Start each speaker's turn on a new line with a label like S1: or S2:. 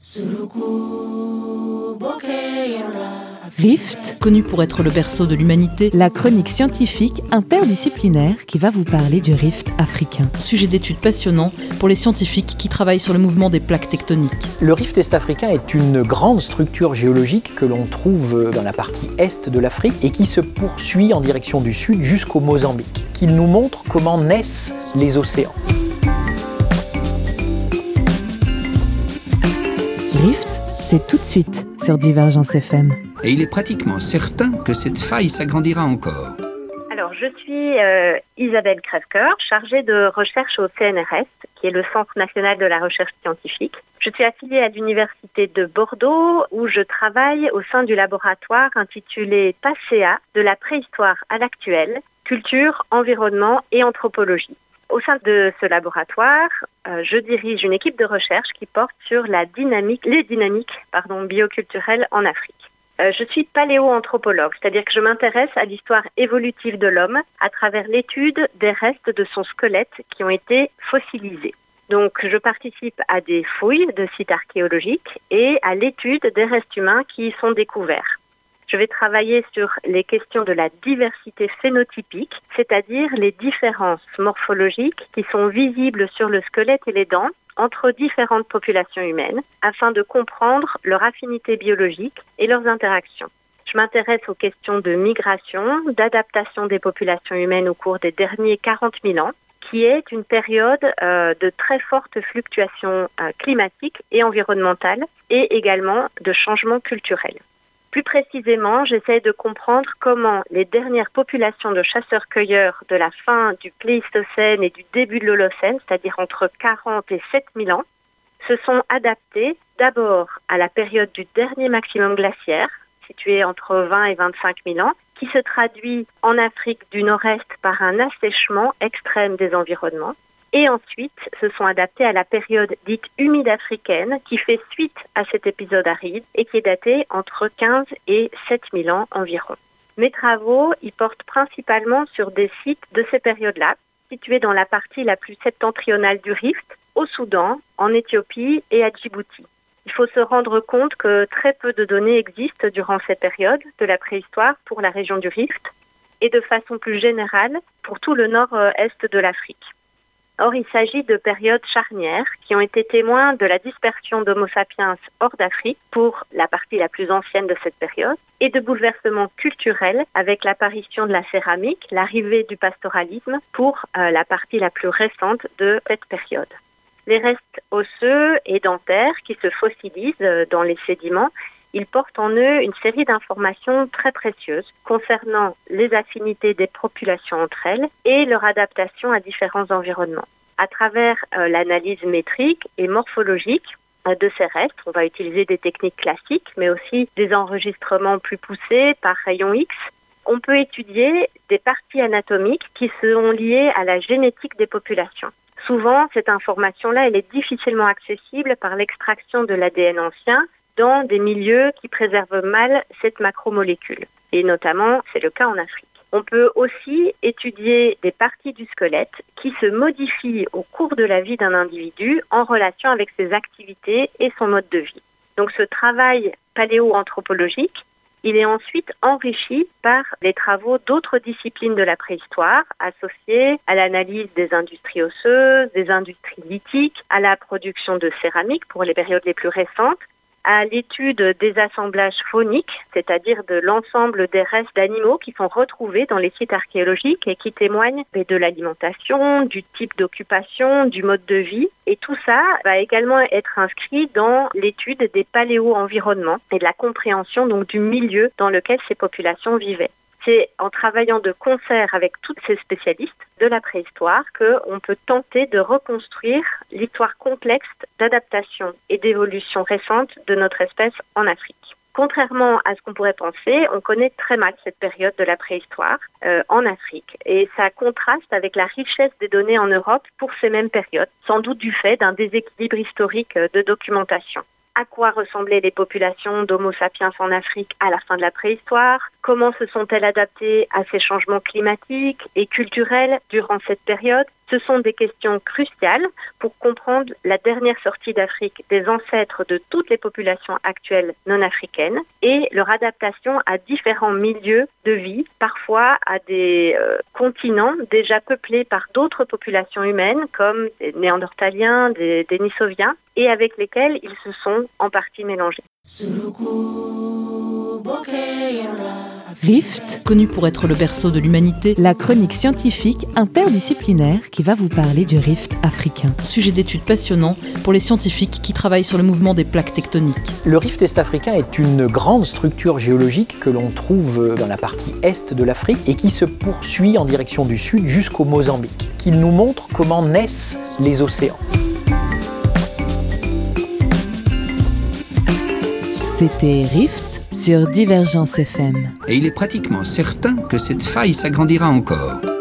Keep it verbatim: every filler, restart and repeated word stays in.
S1: Rift, connu pour être le berceau de l'humanité,
S2: la chronique scientifique interdisciplinaire qui va vous parler du rift africain.
S1: Sujet d'étude passionnant pour les scientifiques qui travaillent sur le mouvement des plaques tectoniques.
S3: Le rift est-africain est une grande structure géologique que l'on trouve dans la partie est de l'Afrique et qui se poursuit en direction du sud jusqu'au Mozambique, qui nous montre comment naissent les océans.
S2: Rift, c'est tout de suite sur Divergence F M.
S4: Et il est pratiquement certain que cette faille s'agrandira encore.
S5: Alors, je suis euh, Isabelle Crèvecoeur, chargée de recherche au C N R S, qui est le Centre national de la recherche scientifique. Je suis affiliée à l'Université de Bordeaux, où je travaille au sein du laboratoire intitulé PASEA, de la préhistoire à l'actuelle, culture, environnement et anthropologie. Au sein de ce laboratoire, euh, je dirige une équipe de recherche qui porte sur la dynamique, les dynamiques pardon, bioculturelles en Afrique. Euh, je suis paléoanthropologue, c'est-à-dire que je m'intéresse à l'histoire évolutive de l'homme à travers l'étude des restes de son squelette qui ont été fossilisés. Donc, je participe à des fouilles de sites archéologiques et à l'étude des restes humains qui y sont découverts. Je vais travailler sur les questions de la diversité phénotypique, c'est-à-dire les différences morphologiques qui sont visibles sur le squelette et les dents entre différentes populations humaines, afin de comprendre leur affinité biologique et leurs interactions. Je m'intéresse aux questions de migration, d'adaptation des populations humaines au cours des derniers quarante mille ans, qui est une période euh, de très fortes fluctuations euh, climatiques et environnementales, et également de changements culturels. Plus précisément, j'essaie de comprendre comment les dernières populations de chasseurs-cueilleurs de la fin du Pléistocène et du début de l'Holocène, c'est-à-dire entre quarante et sept mille ans, se sont adaptées d'abord à la période du dernier maximum glaciaire, situé entre vingt et vingt-cinq mille ans, qui se traduit en Afrique du Nord-Est par un assèchement extrême des environnements. Et ensuite se sont adaptés à la période dite humide africaine qui fait suite à cet épisode aride et qui est datée entre quinze et sept mille ans environ. Mes travaux y portent principalement sur des sites de ces périodes-là, situés dans la partie la plus septentrionale du Rift, au Soudan, en Éthiopie et à Djibouti. Il faut se rendre compte que très peu de données existent durant ces périodes de la préhistoire pour la région du Rift et de façon plus générale pour tout le nord-est de l'Afrique. Or, il s'agit de périodes charnières qui ont été témoins de la dispersion d'Homo sapiens hors d'Afrique pour la partie la plus ancienne de cette période et de bouleversements culturels avec l'apparition de la céramique, l'arrivée du pastoralisme pour euh, la partie la plus récente de cette période. Les restes osseux et dentaires qui se fossilisent dans les sédiments, ils portent en eux une série d'informations très précieuses concernant les affinités des populations entre elles et leur adaptation à différents environnements. À travers euh, l'analyse métrique et morphologique euh, de ces restes, on va utiliser des techniques classiques, mais aussi des enregistrements plus poussés par rayon X. On peut étudier des parties anatomiques qui sont liées à la génétique des populations. Souvent, cette information-là, elle est difficilement accessible par l'extraction de l'A D N ancien dans des milieux qui préservent mal cette macromolécule. Et notamment, c'est le cas en Afrique. On peut aussi étudier des parties du squelette qui se modifient au cours de la vie d'un individu en relation avec ses activités et son mode de vie. Donc ce travail paléoanthropologique, il est ensuite enrichi par les travaux d'autres disciplines de la préhistoire, associées à l'analyse des industries osseuses, des industries lithiques, à la production de céramique pour les périodes les plus récentes, à l'étude des assemblages fauniques, c'est-à-dire de l'ensemble des restes d'animaux qui sont retrouvés dans les sites archéologiques et qui témoignent de l'alimentation, du type d'occupation, du mode de vie. Et tout ça va également être inscrit dans l'étude des paléo-environnements et de la compréhension donc du milieu dans lequel ces populations vivaient. C'est en travaillant de concert avec tous ces spécialistes de la préhistoire qu'on peut tenter de reconstruire l'histoire complexe d'adaptation et d'évolution récente de notre espèce en Afrique. Contrairement à ce qu'on pourrait penser, on connaît très mal cette période de la préhistoire euh, en Afrique. Et ça contraste avec la richesse des données en Europe pour ces mêmes périodes, sans doute du fait d'un déséquilibre historique de documentation. à quoi ressemblaient les populations d'Homo sapiens en Afrique à la fin de la préhistoire, comment se sont-elles adaptées à ces changements climatiques et culturels durant cette période. Ce sont des questions cruciales pour comprendre la dernière sortie d'Afrique des ancêtres de toutes les populations actuelles non africaines et leur adaptation à différents milieux de vie, parfois à des euh, continents déjà peuplés par d'autres populations humaines comme des Néandertaliens, des Denisoviens, et avec lesquels ils se sont en partie mélangés.
S2: Rift,
S1: Connu pour être le berceau de l'humanité,
S2: la chronique scientifique interdisciplinaire qui va vous parler du rift africain.
S1: sujet d'étude passionnant pour les scientifiques qui travaillent sur le mouvement des plaques tectoniques.
S3: Le rift est-africain est une grande structure géologique que l'on trouve dans la partie est de l'Afrique et qui se poursuit en direction du sud jusqu'au Mozambique, qui nous montre comment naissent les océans.
S2: C'était Rift sur Divergence F M.
S4: Et il est pratiquement certain que cette faille s'agrandira encore.